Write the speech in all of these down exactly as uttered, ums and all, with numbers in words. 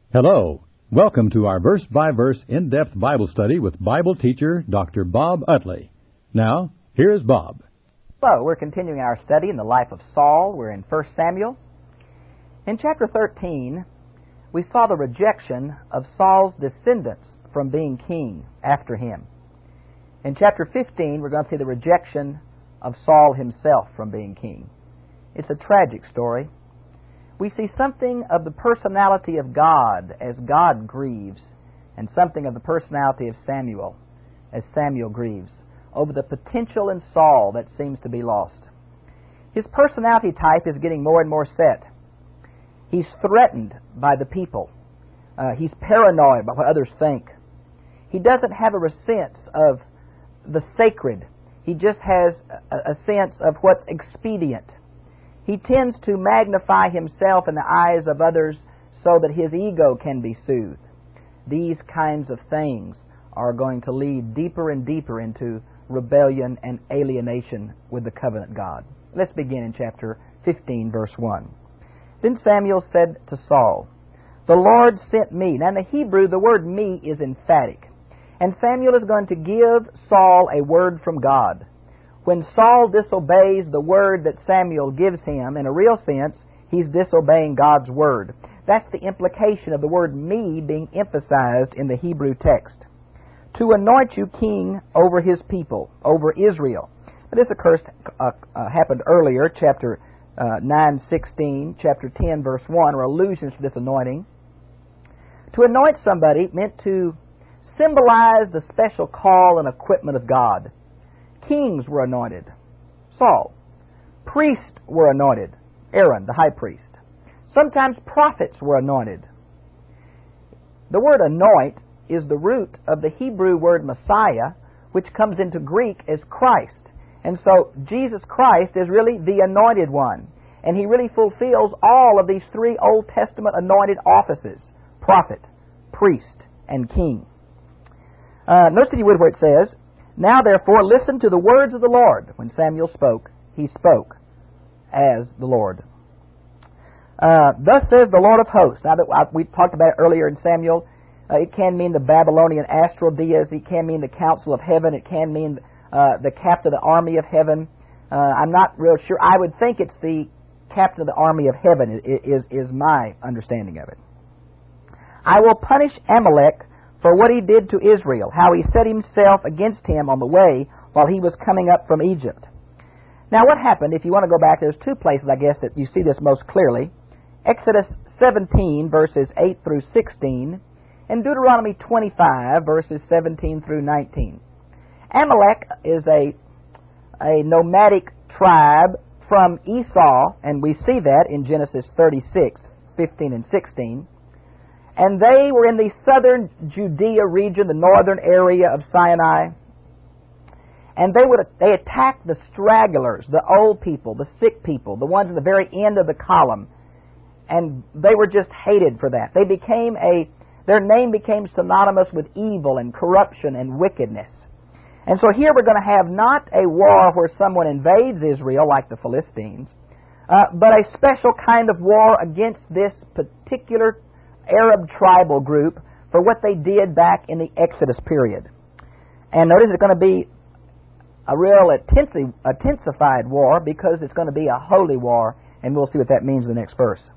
Hello. Welcome to our verse-by-verse in-depth Bible study with Bible teacher Doctor Bob Utley. Now, here's Bob. Hello. We're continuing our study in the life of Saul. We're in First Samuel. In chapter thirteen, we saw the rejection of Saul's descendants from being king after him. In chapter fifteen, we're going to see the rejection of Saul himself from being king. It's a tragic story. We see something of the personality of God as God grieves, and something of the personality of Samuel as Samuel grieves over the potential in Saul that seems to be lost. His personality type is getting more and more set. He's threatened by the people. Uh, he's paranoid by what others think. He doesn't have a sense of the sacred. He just has a, a sense of what's expedient. He tends to magnify himself in the eyes of others so that his ego can be soothed. These kinds of things are going to lead deeper and deeper into rebellion and alienation with the covenant God. Let's begin in chapter fifteen, verse one. Then Samuel said to Saul, "The Lord sent me." Now in the Hebrew, the word "me" is emphatic. And Samuel is going to give Saul a word from God. When Saul disobeys the word that Samuel gives him, in a real sense, he's disobeying God's word. That's the implication of the word "me" being emphasized in the Hebrew text. To anoint you king over his people, over Israel. Now, this, of course, uh, uh, happened earlier, chapter uh, nine sixteen, chapter ten, verse one, are allusions to this anointing. To anoint somebody meant to symbolize the special call and equipment of God. Kings were anointed, Saul. Priests were anointed, Aaron, the high priest. Sometimes prophets were anointed. The word anoint is the root of the Hebrew word Messiah, which comes into Greek as Christ. And so Jesus Christ is really the anointed one. And he really fulfills all of these three Old Testament anointed offices: prophet, priest, and king. Uh, notice if you would where it says, "Now therefore listen to the words of the Lord." When Samuel spoke, he spoke as the Lord. Uh, Thus says the Lord of hosts. Now that I, we talked about it earlier in Samuel, uh, it can mean the Babylonian astral deities. It can mean the council of heaven. It can mean uh, the captain of the army of heaven. Uh, I'm not real sure. I would think it's the captain of the army of heaven is, is, is my understanding of it. "I will punish Amalek for what he did to Israel, how he set himself against him on the way while he was coming up from Egypt." Now what happened, if you want to go back, there's two places, I guess, that you see this most clearly. Exodus seventeen, verses eight through sixteen, and Deuteronomy twenty-five, verses seventeen through nineteen. Amalek is a, a nomadic tribe from Esau, and we see that in Genesis thirty-six, fifteen and sixteen. And they were in the southern Judea region, the northern area of Sinai. And they would they attacked the stragglers, the old people, the sick people, the ones at the very end of the column. And they were just hated for that. They became a their name became synonymous with evil and corruption and wickedness. And so here we're going to have not a war where someone invades Israel like the Philistines, uh, but a special kind of war against this particular Arab tribal group for what they did back in the Exodus period. And notice it's going to be a real intensi- intensified war because it's going to be a holy war, and we'll see what that means in the next verse.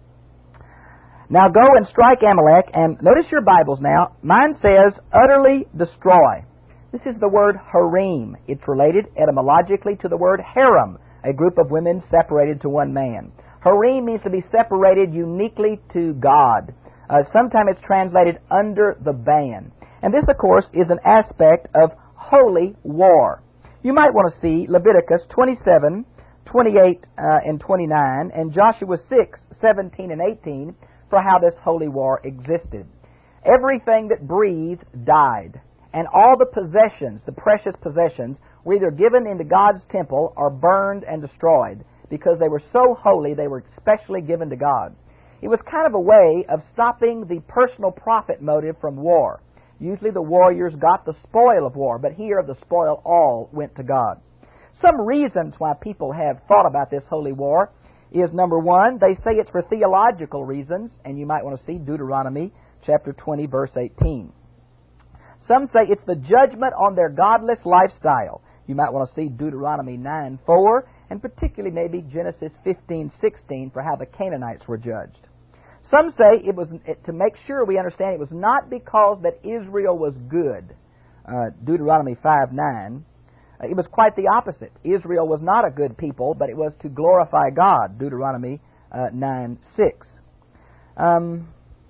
"Now go and strike Amalek," and notice your Bibles now. Mine says, "utterly destroy." This is the word harem. It's related etymologically to the word harem, a group of women separated to one man. Harem means to be separated uniquely to God. Uh, sometimes it's translated under the ban. And this, of course, is an aspect of holy war. You might want to see Leviticus twenty-seven, twenty-eight, uh, and twenty-nine, and Joshua six, seventeen, and eighteen for how this holy war existed. Everything that breathed died, and all the possessions, the precious possessions, were either given into God's temple or burned and destroyed, because they were so holy they were specially given to God. It was kind of a way of stopping the personal profit motive from war. Usually the warriors got the spoil of war, but here the spoil all went to God. Some reasons why people have thought about this holy war is, number one, they say it's for theological reasons, and you might want to see Deuteronomy chapter twenty, verse eighteen. Some say it's the judgment on their godless lifestyle. You might want to see Deuteronomy nine, four, and particularly maybe Genesis fifteen, sixteen for how the Canaanites were judged. Some say it was, to make sure we understand, it was not because that Israel was good, uh, Deuteronomy five, nine. Uh, it was quite the opposite. Israel was not a good people, but it was to glorify God, Deuteronomy uh, nine, six. Um,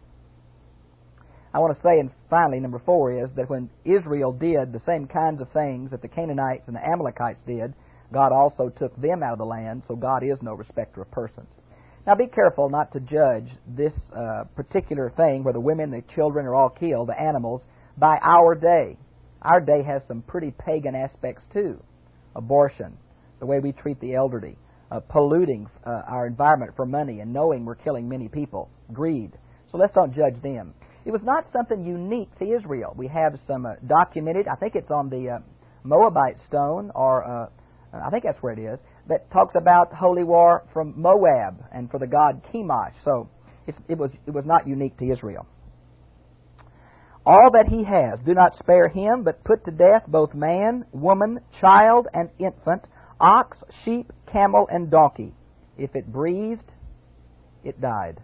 I want to say, and finally, number four is that when Israel did the same kinds of things that the Canaanites and the Amalekites did, God also took them out of the land, so God is no respecter of persons. Now be careful not to judge this uh, particular thing where the women and the children are all killed, the animals, by our day. Our day has some pretty pagan aspects too. Abortion, the way we treat the elderly, uh, polluting uh, our environment for money and knowing we're killing many people, greed. So let's don't judge them. It was not something unique to Israel. We have some uh, documented, I think it's on the uh, Moabite stone, or uh, I think that's where it is, that talks about holy war from Moab and for the god Chemosh. So it's, it was it was not unique to Israel. All that he has, do not spare him, but put to death both man, woman, child, and infant, ox, sheep, camel, and donkey. If it breathed, it died.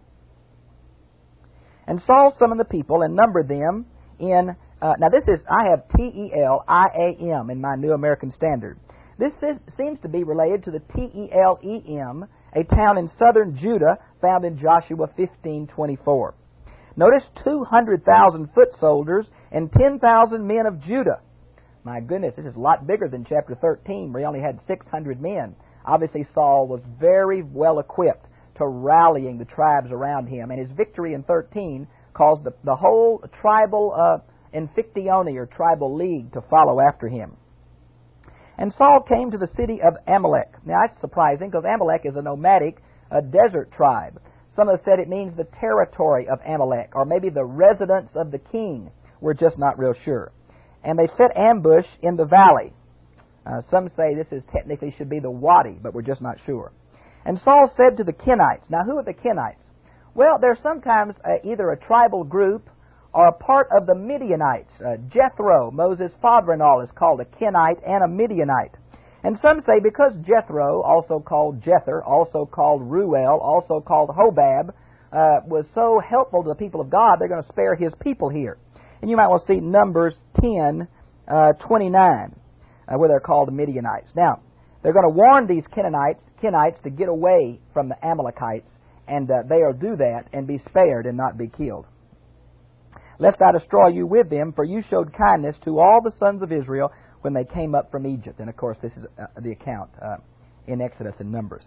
And Saul summoned the people and numbered them in, uh, now this is, I have T E L I A M in my New American Standard. This is, seems to be related to the T E L E M, a town in southern Judah found in Joshua fifteen twenty-four. Notice two hundred thousand foot soldiers and ten thousand men of Judah. My goodness, this is a lot bigger than chapter thirteen, where he only had six hundred men. Obviously, Saul was very well equipped to rallying the tribes around him, and his victory in thirteen caused the, the whole tribal uh, Amphictyony, or tribal league, to follow after him. And Saul came to the city of Amalek. Now that's surprising, because Amalek is a nomadic, a desert tribe. Some have said it means the territory of Amalek, or maybe the residence of the king. We're just not real sure. And they set ambush in the valley. Uh, some say this is technically should be the Wadi, but we're just not sure. And Saul said to the Kenites. Now, who are the Kenites? Well, they're sometimes uh, either a tribal group or a part of the Midianites. Uh, Jethro, Moses' father-in-law, is called a Kenite and a Midianite. And some say because Jethro, also called Jether, also called Ruel, also called Hobab, uh, was so helpful to the people of God, they're going to spare his people here. And you might want to see Numbers ten, uh, twenty-nine, uh, where they're called the Midianites. Now, they're going to warn these Kenites, Kenites to get away from the Amalekites, and uh, they'll do that and be spared and not be killed. Lest I destroy you with them, for you showed kindness to all the sons of Israel when they came up from Egypt. And, of course, this is uh, the account uh, in Exodus and Numbers.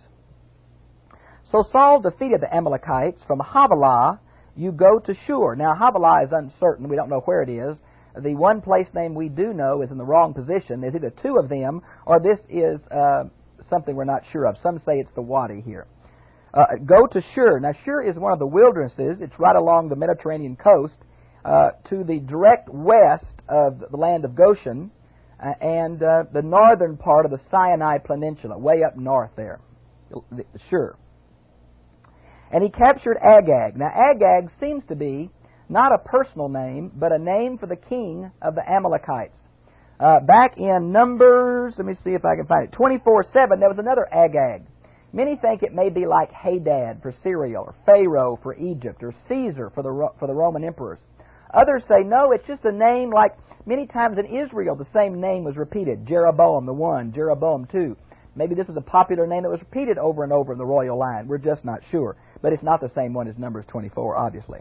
So Saul defeated the Amalekites. From Havilah, you go to Shur. Now, Havilah is uncertain. We don't know where it is. The one place name we do know is in the wrong position. There's either two of them, or this is uh, something we're not sure of. Some say it's the Wadi here. Uh, go to Shur. Now, Shur is one of the wildernesses. It's right along the Mediterranean coast uh, to the direct west of the land of Goshen uh, and uh, the northern part of the Sinai Peninsula, way up north there. Shur. And he captured Agag. Now, Agag seems to be not a personal name, but a name for the king of the Amalekites. Uh, back in Numbers, let me see if I can find it, twenty-four seven, there was another Agag. Many think it may be like Hadad for Syria, or Pharaoh for Egypt, or Caesar for the for the Roman emperors. Others say, no, it's just a name like many times in Israel the same name was repeated. Jeroboam the one, Jeroboam two. Maybe this is a popular name that was repeated over and over in the royal line. We're just not sure. But it's not the same one as Numbers twenty-four, obviously.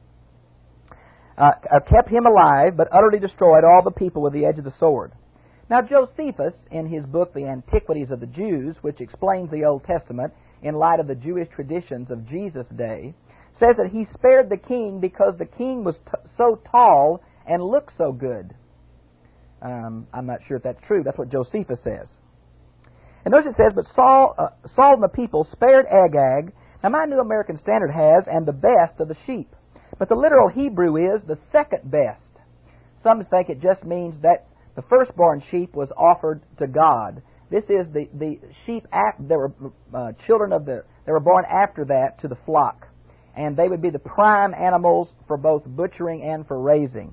Uh, kept him alive, but utterly destroyed all the people with the edge of the sword. Now, Josephus, in his book, The Antiquities of the Jews, which explains the Old Testament in light of the Jewish traditions of Jesus' day, says that he spared the king because the king was t- so tall and looked so good. Um, I'm not sure if that's true. That's what Josephus says. And notice it says, but Saul, uh, Saul and the people spared Agag. Now, my New American Standard has, and the best of the sheep. But the literal Hebrew is the second best. Some think it just means that the firstborn sheep was offered to God, This is the, the sheep, there were uh, children of the, they were born after that to the flock. And they would be the prime animals for both butchering and for raising.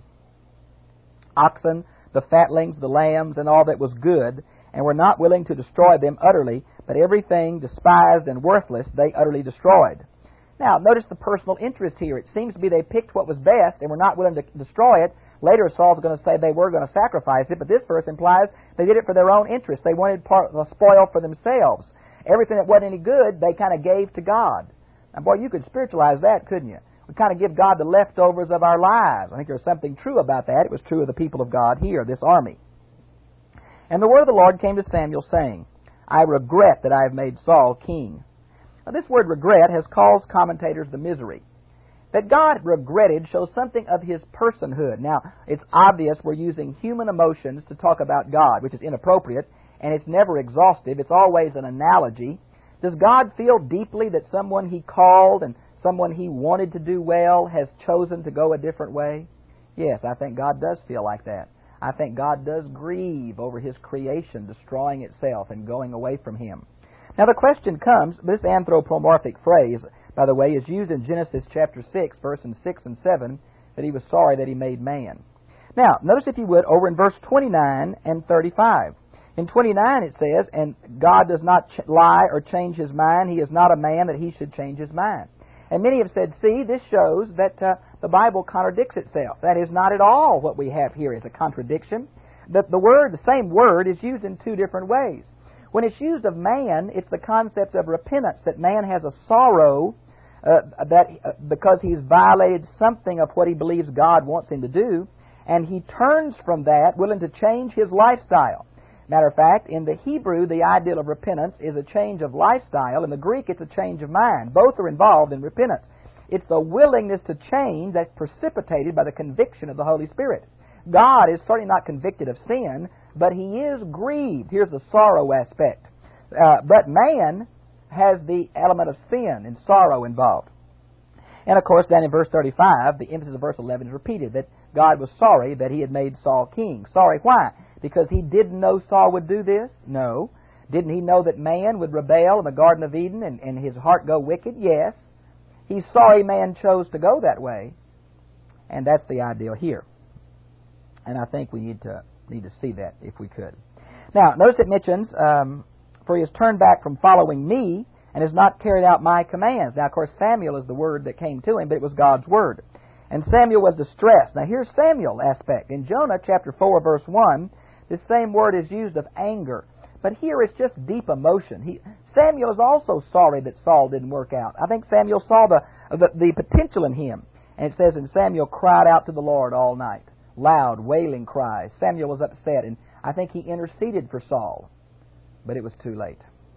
Oxen, the fatlings, the lambs, and all that was good, and were not willing to destroy them utterly, but everything despised and worthless they utterly destroyed. Now, notice the personal interest here. It seems to be they picked what was best and were not willing to destroy it. Later, Saul's going to say they were going to sacrifice it, but this verse implies they did it for their own interest. They wanted part of the spoil for themselves. Everything that wasn't any good, they kind of gave to God. Now, boy, you could spiritualize that, couldn't you? We kind of give God the leftovers of our lives. I think there's something true about that. It was true of the people of God here, this army. And the word of the Lord came to Samuel, saying, I regret that I have made Saul king. Now, this word regret has caused commentators the misery. That God regretted shows something of His personhood. Now, it's obvious we're using human emotions to talk about God, which is inappropriate, and it's never exhaustive. It's always an analogy. Does God feel deeply that someone He called and someone He wanted to do well has chosen to go a different way? Yes, I think God does feel like that. I think God does grieve over His creation destroying itself and going away from Him. Now the question comes, this anthropomorphic phrase, by the way, is used in Genesis chapter six, verses six and seven, that He was sorry that He made man. Now, notice if you would, over in verse twenty-nine and thirty-five. In twenty-nine it says, and God does not ch- lie or change His mind. He is not a man that He should change His mind. And many have said, see, this shows that uh, the Bible contradicts itself. That is not at all what we have here as a contradiction. That the word, the same word, is used in two different ways. When it's used of man, it's the concept of repentance, that man has a sorrow uh, that uh, because he's violated something of what he believes God wants him to do, and he turns from that, willing to change his lifestyle. Matter of fact, in the Hebrew, the ideal of repentance is a change of lifestyle. In the Greek, it's a change of mind. Both are involved in repentance. It's the willingness to change that's precipitated by the conviction of the Holy Spirit. God is certainly not convicted of sin, but He is grieved. Here's the sorrow aspect. Uh, but man has the element of sin and sorrow involved. And of course, then in verse thirty-five, the emphasis of verse eleven is repeated, that God was sorry that He had made Saul king. Sorry, why? Because He didn't know Saul would do this? No. Didn't He know that man would rebel in the Garden of Eden and, and his heart go wicked? Yes. He's sorry man chose to go that way. And that's the ideal here. And I think we need to need to see that if we could. Now, notice it mentions, um, for He has turned back from following me and has not carried out my commands. Now, of course, Samuel is the word that came to him, but it was God's word. And Samuel was distressed. Now, here's Samuel aspect. In Jonah chapter four, verse one, this same word is used of anger. But here it's just deep emotion. He, Samuel is also sorry that Saul didn't work out. I think Samuel saw the, the, the potential in him. And it says, and Samuel cried out to the Lord all night. Loud, wailing cries. Samuel was upset, and I think he interceded for Saul. But it was too late.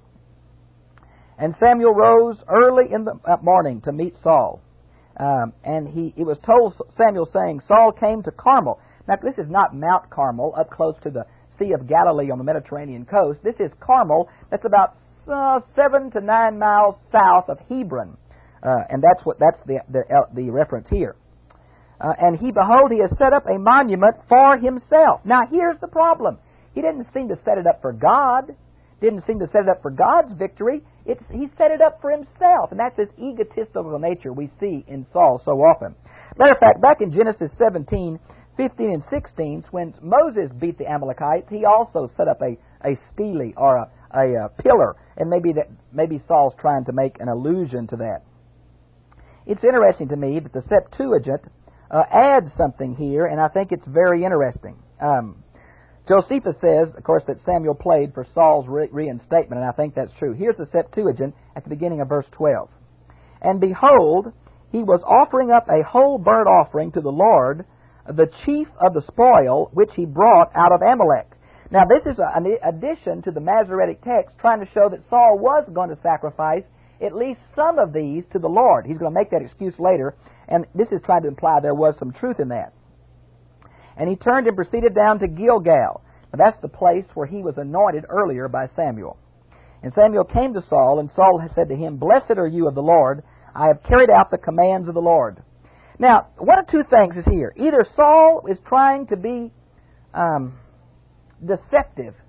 And Samuel rose early in the morning to meet Saul. Um, and he it was told Samuel, saying, Saul came to Carmel. Now, this is not Mount Carmel, up close to the Sea of Galilee on the Mediterranean coast. This is Carmel. That's about uh, seven to nine miles south of Hebron. Uh, and that's what that's the, the, uh, the reference here. Uh, and he, behold, he has set up a monument for himself. Now, here's the problem. He didn't seem to set it up for God. Didn't seem to set it up for God's victory. It's, he set it up for himself. And that's this egotistical nature we see in Saul so often. Matter of fact, back in Genesis seventeen, fifteen and sixteen, when Moses beat the Amalekites, he also set up a, a stele or a, a, a pillar. And maybe that maybe Saul's trying to make an allusion to that. It's interesting to me that the Septuagint uh, adds something here, and I think it's very interesting. Um, Josephus says, of course, that Samuel played for Saul's re- reinstatement, and I think that's true. Here's the Septuagint at the beginning of verse twelve. And behold, he was offering up a whole burnt offering to the Lord, the chief of the spoil, which he brought out of Amalek. Now, this is a, an addition to the Masoretic text, trying to show that Saul was going to sacrifice at least some of these to the Lord. He's going to make that excuse later, and this is trying to imply there was some truth in that. And he turned and proceeded down to Gilgal. Now, that's the place where he was anointed earlier by Samuel. And Samuel came to Saul, and Saul said to him, Blessed are you of the Lord. I have carried out the commands of the Lord. Now, one of two things is here. Either Saul is trying to be um, deceptive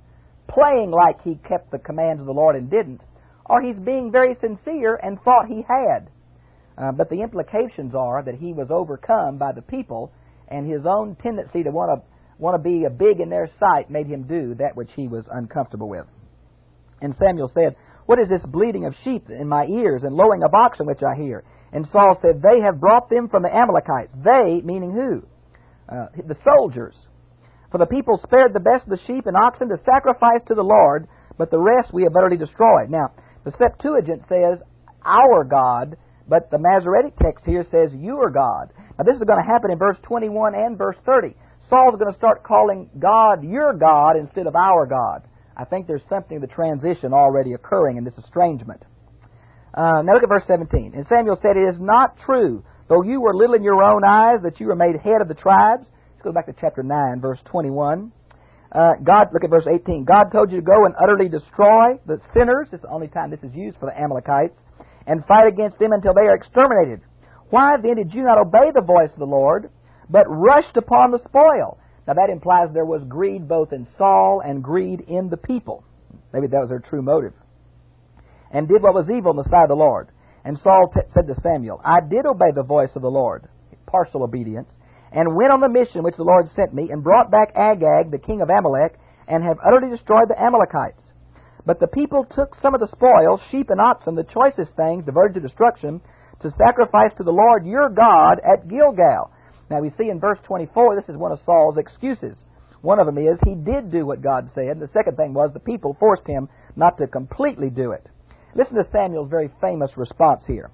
playing like he kept the commands of the Lord and didn't, or he's being very sincere and thought he had. Uh, but the implications are that he was overcome by the people, and his own tendency to want to want to be a big in their sight made him do that which he was uncomfortable with. And Samuel said, "What is this bleating of sheep in my ears and lowing of oxen which I hear?" And Saul said, "They have brought them from the Amalekites." They, meaning who? Uh, the soldiers. "For the people spared the best of the sheep and oxen to sacrifice to the Lord, but the rest we have utterly destroyed." Now, the Septuagint says, "our God," but the Masoretic text here says, "your God." Now, this is going to happen in verse twenty-one and verse thirty. Saul's going to start calling God your God instead of our God. I think there's something of the transition already occurring in this estrangement. Uh, now look at verse seventeen. "And Samuel said, It is not true, though you were little in your own eyes, that you were made head of the tribes." Let's go back to chapter nine, verse twenty-one. Uh, God, look at verse eighteen. "God told you to go and utterly destroy the sinners." This is the only time this is used for the Amalekites. "And fight against them until they are exterminated. Why then did you not obey the voice of the Lord, but rushed upon the spoil?" Now that implies there was greed both in Saul and greed in the people. Maybe that was their true motive. "And did what was evil in the sight of the Lord. And Saul t- said to Samuel, I did obey the voice of the Lord," partial obedience, "and went on the mission which the Lord sent me, and brought back Agag, the king of Amalek, and have utterly destroyed the Amalekites. But the people took some of the spoil, sheep and oxen, the choicest things, devoted to destruction, to sacrifice to the Lord your God at Gilgal." Now we see in verse twenty-four, this is one of Saul's excuses. One of them is he did do what God said. The second thing was the people forced him not to completely do it. Listen to Samuel's very famous response here.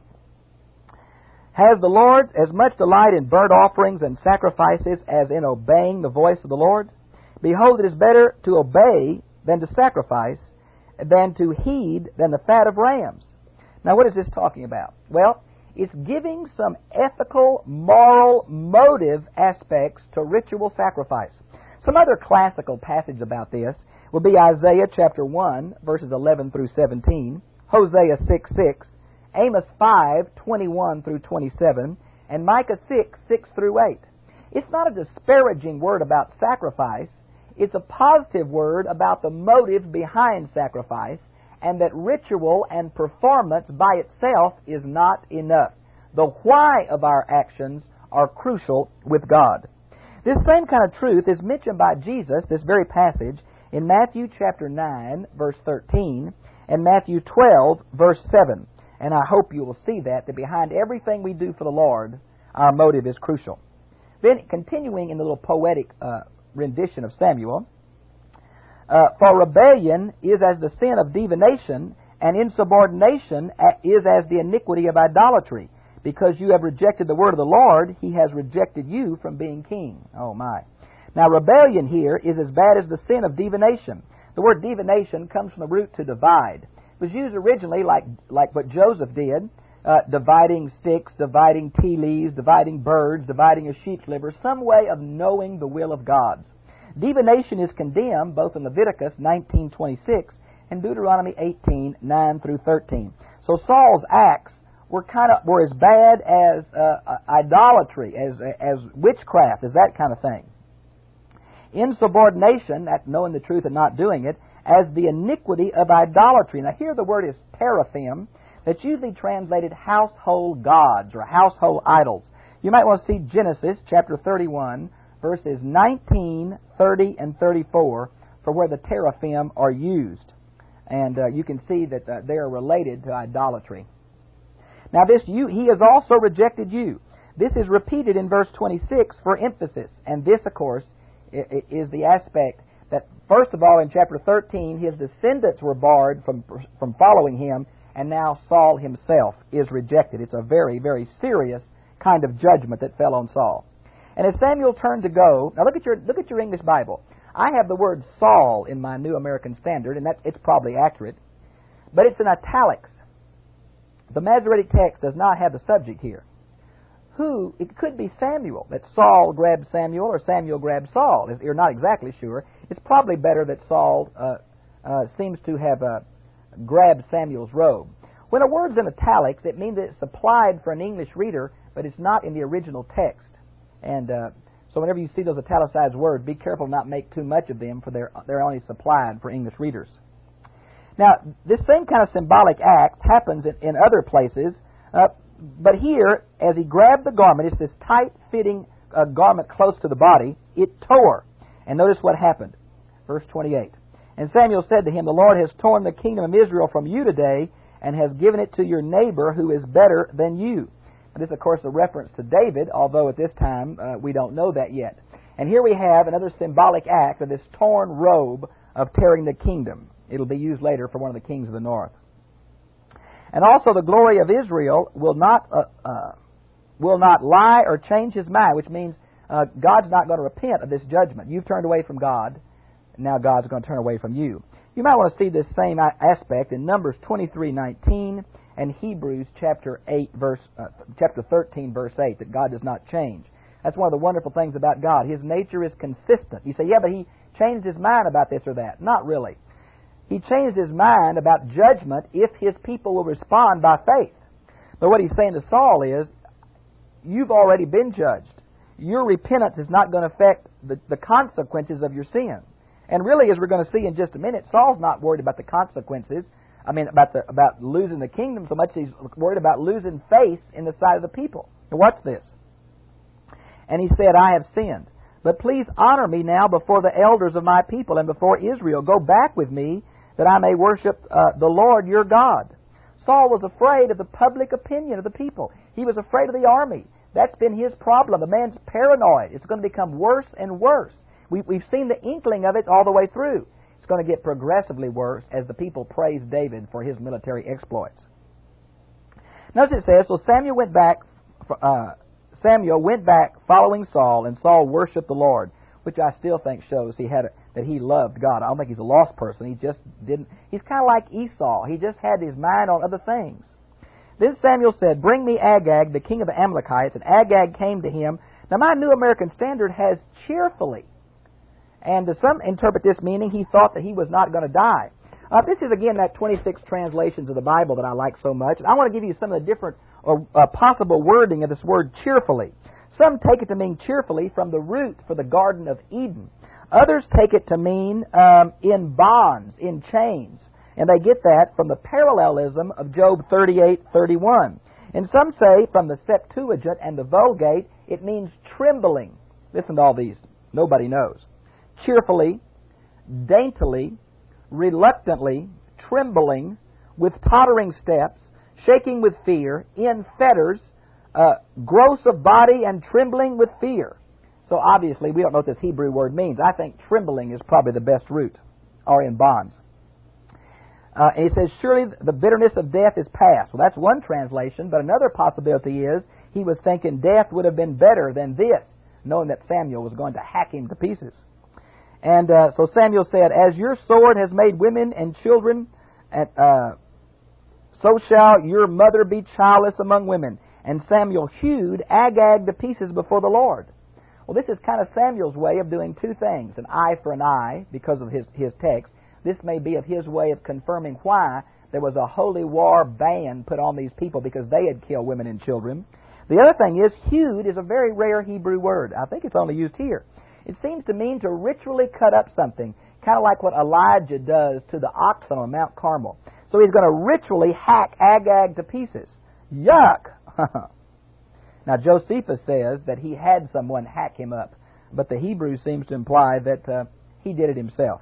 "Has the Lord as much delight in burnt offerings and sacrifices as in obeying the voice of the Lord? Behold, it is better to obey than to sacrifice, than to heed than the fat of rams." Now what is this talking about? Well, it's giving some ethical, moral, motive aspects to ritual sacrifice. Some other classical passage about this would be Isaiah chapter one, verses eleven through seventeen, Hosea six six, Amos five, twenty-one through twenty-seven, and Micah six, six through eight. It's not a disparaging word about sacrifice. It's a positive word about the motive behind sacrifice, and that ritual and performance by itself is not enough. The why of our actions are crucial with God. This same kind of truth is mentioned by Jesus, this very passage, in Matthew chapter nine, verse thirteen, and Matthew twelve, verse seven. And I hope you will see that, that behind everything we do for the Lord, our motive is crucial. Then, continuing in the little poetic uh, rendition of Samuel, Uh, "For rebellion is as the sin of divination, and insubordination is as the iniquity of idolatry. Because you have rejected the word of the Lord, he has rejected you from being king." Oh my. Now rebellion here is as bad as the sin of divination. The word divination comes from the root to divide. It was used originally like, like what Joseph did, uh, dividing sticks, dividing tea leaves, dividing birds, dividing a sheep's liver, some way of knowing the will of God. Divination is condemned both in Leviticus nineteen twenty-six and Deuteronomy eighteen, nine through thirteen. So Saul's acts were kind of were as bad as uh, idolatry, as as witchcraft, as that kind of thing. Insubordination, that knowing the truth and not doing it, as the iniquity of idolatry. Now here the word is teraphim, that's usually translated household gods or household idols. You might want to see Genesis chapter thirty-one, verses nineteen, thirty, and thirty-four for where the teraphim are used. And uh, you can see that uh, they are related to idolatry. Now this you, he has also rejected you. This is repeated in verse twenty-six for emphasis. And this, of course, is the aspect that, first of all, in chapter thirteen, his descendants were barred from, from following him, and now Saul himself is rejected. It's a very, very serious kind of judgment that fell on Saul. And as Samuel turned to go, now look at your look at your English Bible. I have the word Saul in my New American Standard, and that it's probably accurate, but it's in italics. The Masoretic text does not have the subject here. Who, it could be Samuel, that Saul grabbed Samuel or Samuel grabbed Saul. You're not exactly sure. It's probably better that Saul uh, uh, seems to have uh, grabbed Samuel's robe. When a word's in italics, it means that it's applied for an English reader, but it's not in the original text. And uh, So whenever you see those italicized words, be careful not to make too much of them, for they're, they're only supplied for English readers. Now, this same kind of symbolic act happens in, in other places, uh, but here, as he grabbed the garment, it's this tight-fitting uh, garment close to the body, it tore. And notice what happened. Verse twenty-eight. And Samuel said to him, the Lord has torn the kingdom of Israel from you today, and has given it to your neighbor who is better than you. This, of course, is a reference to David, although at this time uh, we don't know that yet. And here we have another symbolic act of this torn robe of tearing the kingdom. It'll be used later for one of the kings of the north. And also the glory of Israel will not uh, uh, will not lie or change his mind, which means uh, God's not going to repent of this judgment. You've turned away from God, and now God's going to turn away from you. You might want to see this same aspect in Numbers twenty-three nineteen and Hebrews chapter eight verse uh, chapter thirteen verse eight, that God does not change. That's one of the wonderful things about God. His nature is consistent. You say, yeah, but he changed his mind about this or that. Not really. He changed his mind about judgment if his people will respond by faith. But what he's saying to Saul is, you've already been judged. Your repentance is not going to affect the, the consequences of your sin. And really, as we're going to see in just a minute, Saul's not worried about the consequences. I mean, about the about losing the kingdom so much as he's worried about losing faith in the sight of the people. Now watch this. And he said, I have sinned. But please honor me now before the elders of my people and before Israel. Go back with me that I may worship uh, the Lord your God. Saul was afraid of the public opinion of the people. He was afraid of the army. That's been his problem. The man's paranoid. It's going to become worse and worse. We, we've seen the inkling of it all the way through. It's going to get progressively worse as the people praise David for his military exploits. Notice it says, so Samuel went back, uh, Samuel went back following Saul, and Saul worshipped the Lord, which I still think shows he had a, that he loved God. I don't think he's a lost person. He just didn't. He's kind of like Esau. He just had his mind on other things. Then Samuel said, bring me Agag, the king of the Amalekites. And Agag came to him. Now my New American Standard has cheerfully. And to some interpret this meaning he thought that he was not going to die. Uh, this is again that twenty-six translations of the Bible that I like so much. And I want to give you some of the different uh, uh, possible wording of this word cheerfully. Some take it to mean cheerfully from the root for the Garden of Eden. Others take it to mean um, in bonds, in chains. And they get that from the parallelism of Job thirty-eight thirty-one. And some say from the Septuagint and the Vulgate it means trembling. Listen to all these. Nobody knows. Cheerfully, daintily, reluctantly, trembling, with tottering steps, shaking with fear, in fetters, uh, gross of body and trembling with fear. So obviously we don't know what this Hebrew word means. I think trembling is probably the best root, or in bonds. Uh, and he says, surely the bitterness of death is past. Well, that's one translation, but another possibility is he was thinking death would have been better than this, knowing that Samuel was going to hack him to pieces. And uh, so Samuel said, as your sword has made women and children, and, uh, so shall your mother be childless among women. And Samuel hewed Agag to pieces before the Lord. Well, this is kind of Samuel's way of doing two things. An eye for an eye, because of his, his text. This may be of his way of confirming why there was a holy war ban put on these people because they had killed women and children. The other thing is, hewed is a very rare Hebrew word. I think it's only used here. It seems to mean to ritually cut up something, kind of like what Elijah does to the oxen on Mount Carmel. So he's going to ritually hack Agag to pieces. Yuck! Now Josephus says that he had someone hack him up, but the Hebrew seems to imply that uh, he did it himself.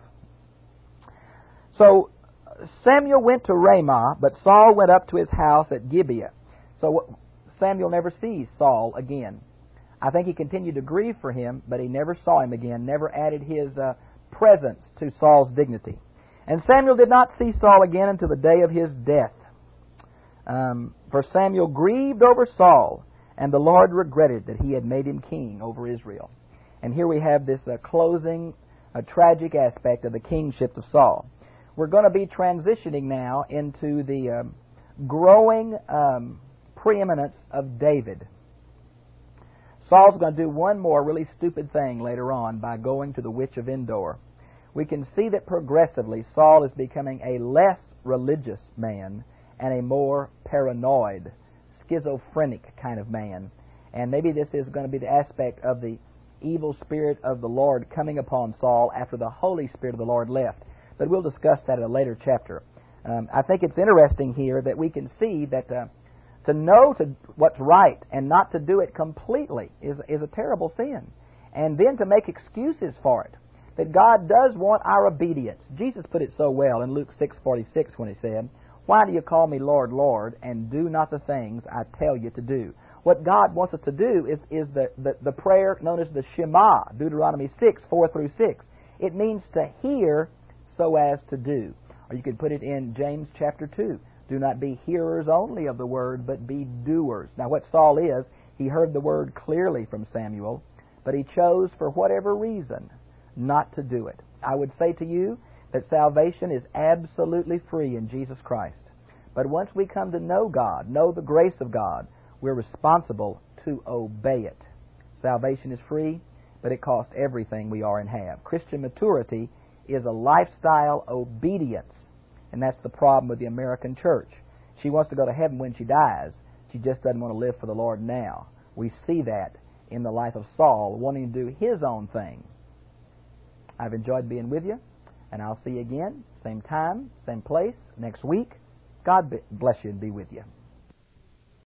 So Samuel went to Ramah, but Saul went up to his house at Gibeah. So Samuel never sees Saul again. I think he continued to grieve for him, but he never saw him again, never added his uh, presence to Saul's dignity. And Samuel did not see Saul again until the day of his death. Um, for Samuel grieved over Saul, and the Lord regretted that he had made him king over Israel. And here we have this uh, closing, uh, tragic aspect of the kingship of Saul. We're going to be transitioning now into the um, growing um, preeminence of David. Saul's going to do one more really stupid thing later on by going to the witch of Endor. We can see that progressively Saul is becoming a less religious man and a more paranoid, schizophrenic kind of man. And maybe this is going to be the aspect of the evil spirit of the Lord coming upon Saul after the Holy Spirit of the Lord left. But we'll discuss that in a later chapter. Um, I think it's interesting here that we can see that uh, to know to what's right and not to do it completely is, is a terrible sin. And then to make excuses for it. That God does want our obedience. Jesus put it so well in Luke six forty-six when he said, "Why do you call me Lord, Lord, and do not the things I tell you to do?" What God wants us to do is, is the, the, the prayer known as the Shema, Deuteronomy six, four through six. It means to hear so as to do. Or you could put it in James chapter two. Do not be hearers only of the word, but be doers. Now what Saul is, he heard the word clearly from Samuel, but he chose for whatever reason not to do it. I would say to you that salvation is absolutely free in Jesus Christ. But once we come to know God, know the grace of God, we're responsible to obey it. Salvation is free, but it costs everything we are and have. Christian maturity is a lifestyle obedience, and that's the problem with the American church. She wants to go to heaven when she dies. She just doesn't want to live for the Lord now. We see that in the life of Saul, wanting to do his own thing. I've enjoyed being with you, and I'll see you again, same time, same place, next week. God bless you and be with you.